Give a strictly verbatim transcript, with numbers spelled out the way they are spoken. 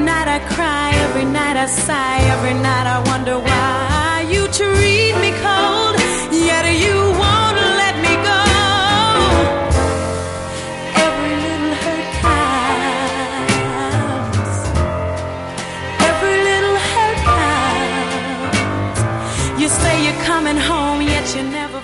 night I cry, every night I sigh, every night I wonder why you treat me cold, yet you won't let me go. Every little hurt counts, every little hurt counts. You say you're coming home, yet you never